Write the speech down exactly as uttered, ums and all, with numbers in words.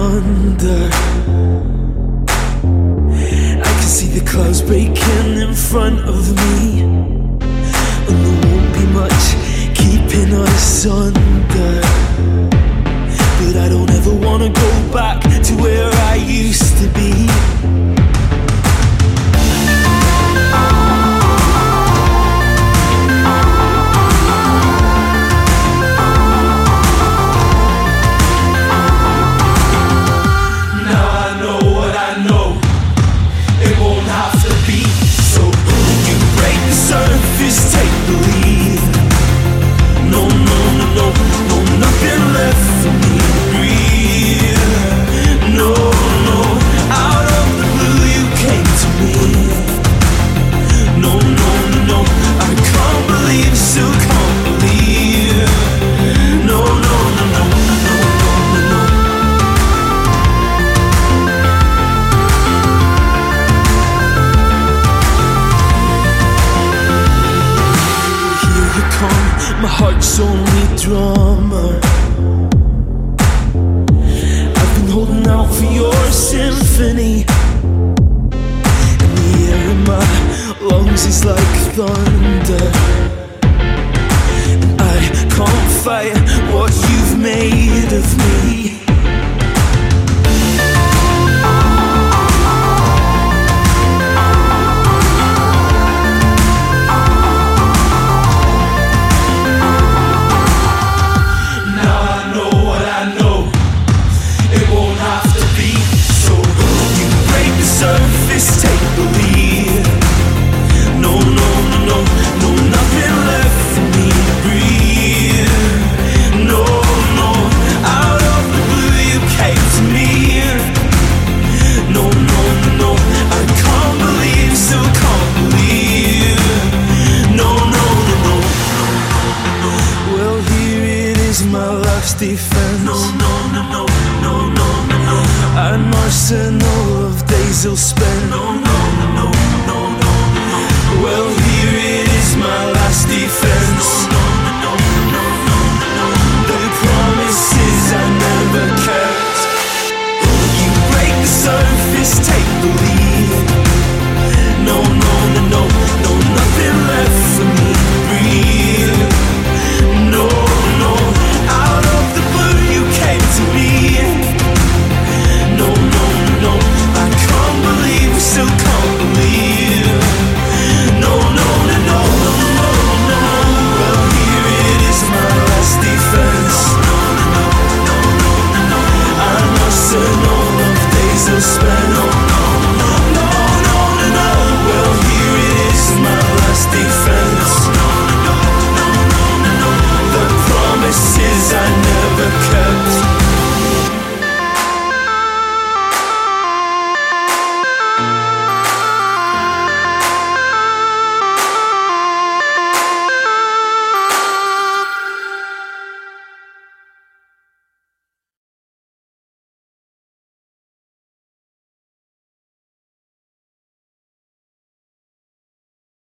thunder. I can see the clouds breaking in front of me, and there won't be much keeping us under. But I don't ever wanna go back to where I used to be. Just take the lead. No, no, no, no, no, nothing left for me to breathe. No, no, out of the blue you came to me. No, no, no, no, I can't believe, still can't believe. No, no, no, no, no, no, no, no. My heart's only drummer. I've been holding out for your symphony, and the air in my lungs is like thunder. And I can't fight what you've made of me. Surface, take the lead. No, no, no, no, no, nothing left for me to breathe. No, no, out of the blue you came to me. No, no, no, no, I can't believe, still can't believe. No, no, no, no, no, no. Well, here it is, my life's defense. No, no, no, no, no, no, no, no. An arsenal of days you'll spend